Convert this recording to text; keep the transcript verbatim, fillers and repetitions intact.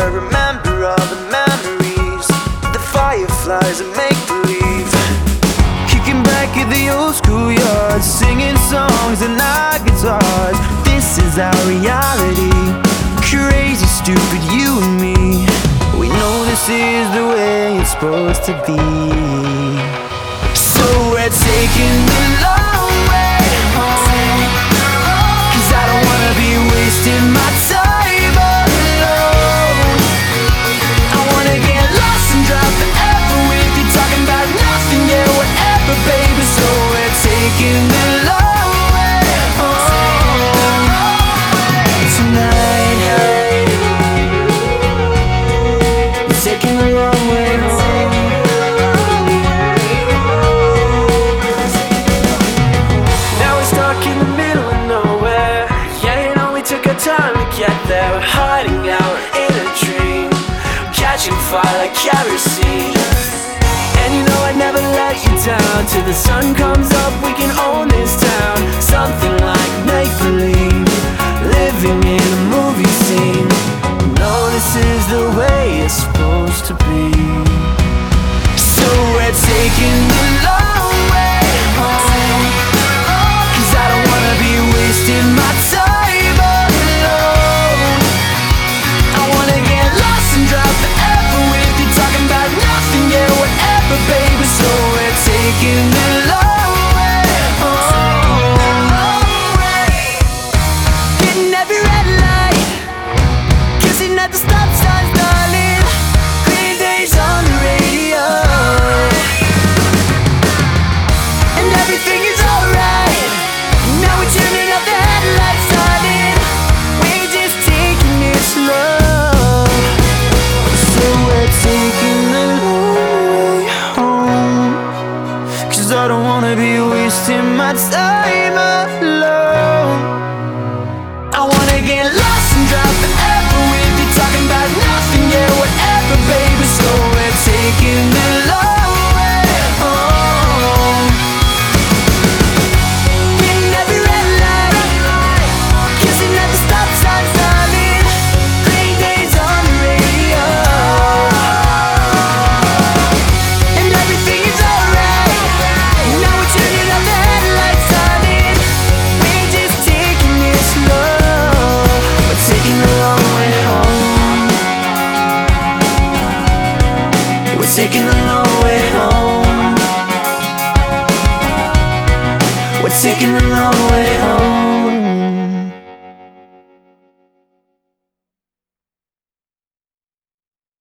remember all the memories, the fireflies and make-believe. Kicking back at the old schoolyard, singing songs and our guitars. This is our reality, crazy, stupid, you and me. We know this is the way it's supposed to be. So we're taking the long way home, 'cause I don't wanna be wasting my time alone. I wanna get lost and drive forever with you, talking about nothing, yeah, whatever, baby. So we're taking the long way home tonight. We're taking the long way home. Now we're stuck in the middle of nowhere. Yeah, you know we took our time to get there. We're hiding out in a dream, catching fire like kerosene. And you know I'd never let you down. Till the sun comes up, we can own this town. Something like make-believe, living in a movie scene. No, this is the way it's supposed to be. So we're taking the long way home, 'cause I don't wanna be wasting my time alone. I wanna get lost and drive forever with you, talking about nothing, yeah, whatever, baby. So we're taking the long way home, hitting every red light, kissing at the stop signs, darling. Green Day's on the radio, and everything is alright. Now we're turning up the headlights, darling. We're just taking it slow. So we're taking the long way home, 'cause I don't wanna be wasting my time alone. I wanna get lost and drive forever with you, talking about nothing, yeah, whatever, baby. So we're taking the long way home, hitting every red light, kissing at the stop signs, darling. Green Day's on the radio, and everything is alright. Now we're turning up the headlights, darling. We're just taking it slow. We're taking the long way home. We're taking the long way home. We're taking the long way home.